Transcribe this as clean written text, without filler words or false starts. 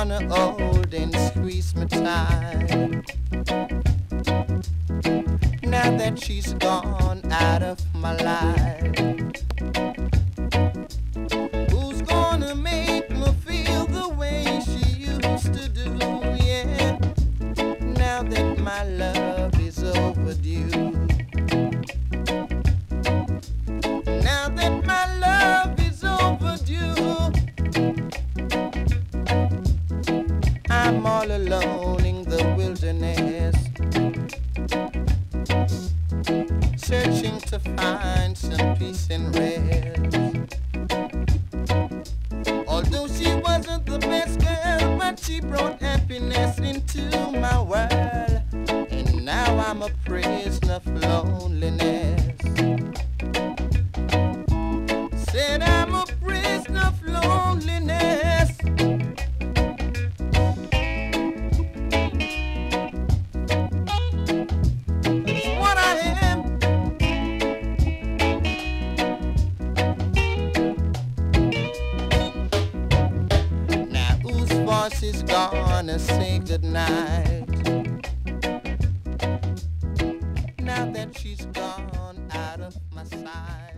gonna hold and squeeze me tight. Now that she's gone out of my life, who's gonna make me feel the way she used to do? Yeah, now that my love is overdue. Now that my love is overdue, I'm all alone in the wilderness, searching to find some peace and rest. Although she wasn't the best girl, but she brought happiness into my world, and now I'm a prisoner of loneliness. Said I'm a prisoner of loneliness. That's what I am. Now whose voice is gonna say goodnight? Now that she's gone out of my sight.